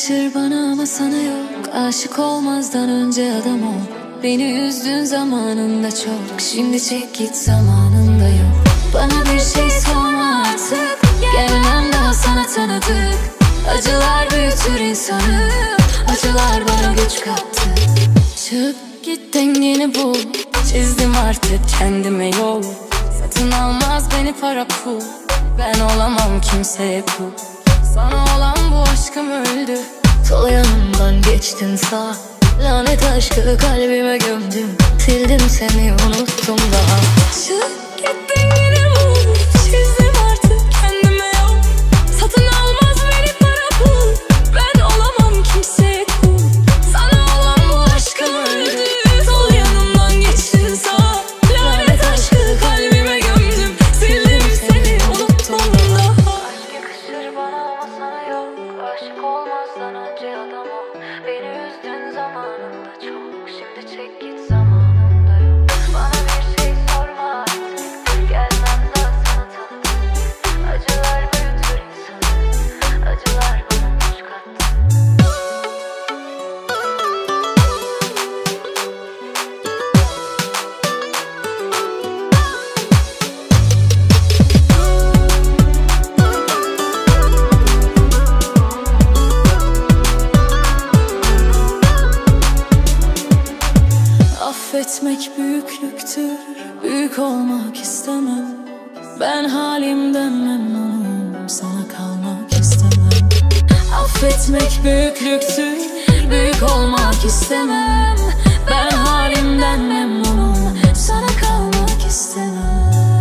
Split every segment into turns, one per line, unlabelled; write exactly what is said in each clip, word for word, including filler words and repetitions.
yakışır bana ama sana yok. Aşık olmazdan önce adam ol. Beni üzdün zamanında çok. Şimdi çek git, zamanında yok. Bana bir şey sorma artık. Gelmem daha sana tanıdık. Acılar büyütür insanı. Acılar bana güç kattı. Çık git, dengeni bul. Çizdim artık kendime yol. Satın almaz beni para pul. Ben olamam kimseye kul. Sana olan bu aşkım öldü. Sol yanımdan geçtin sağ. Lanet aşkı kalbime gömdüm. Sildim seni, unuttum daha. Çık git, dengeni bul. Çizdim artık kendime yol. Satın almaz beni para pul. Ben olamam kimseye kul. Sana olan bu aşkım öldü. Sol yanımdan geçtin sağ. Lanet aşkı kalbime gömdüm. Sildim seni, unuttum daha. Aşk yakışır bana ama sana yok. Aşık olmazdan önce adam ol. Beni üzdün zamanında çok. Şimdi çek git, zamanında yok. Bana bir şey sorma artık. Gelmem daha sana tanıdık. Acılar büyütür insanı. Acılar bana güç kattı. Affetmek büyüklüktür, büyük olmak istemem. Ben halimden memnunum, sana kalmak istemem. Affetmek büyüklüktür, büyük olmak istemem. Ben halimden memnunum, sana kalmak istemem.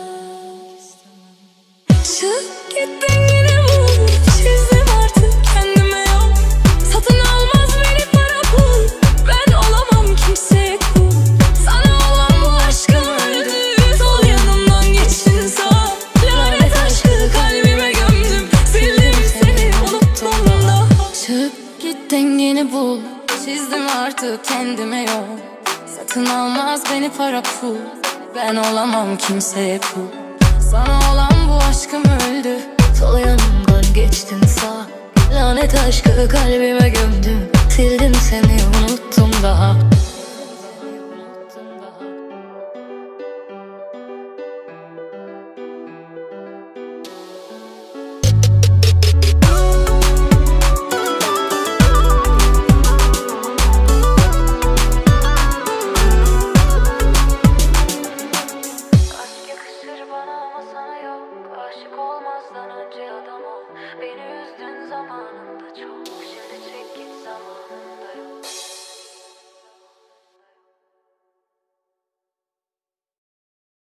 Çık git, dengeni bul. Çizdim artık kendime yol. Satın almaz beni para pul. Ben olamam kimseye kul. Sana olan bu aşkım öldü. Sol yanımdan geçtin sağ. Lanet aşkı kalbime gömdüm. Sildim seni, unuttum daha. Çık git, dengeni bul. Çizdim artık kendime yol. Satın almaz beni para pul. Ben olamam kimseye kul. Sana olan bu aşkım öldü. Sol yanımdan geçtin sağ. Lanet aşkı kalbime gömdüm. Sildim seni, unuttum daha.